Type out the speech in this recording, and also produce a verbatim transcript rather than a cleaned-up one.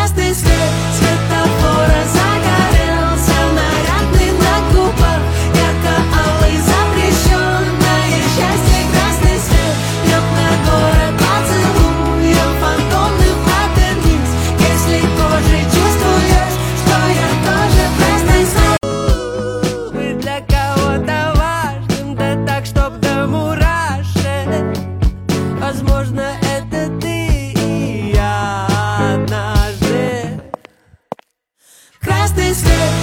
Красный свет светофора загорелся, нарядный на губах, ярко-алый, запрещенное счастье. Красный свет лег на город поцелуем фантомных модернист. Если кожей чувствуешь, что я тоже красный свет. Мы для кого-то важным, да так, чтоб до мурашек. Возможно, это ты и я однажды. Красный свет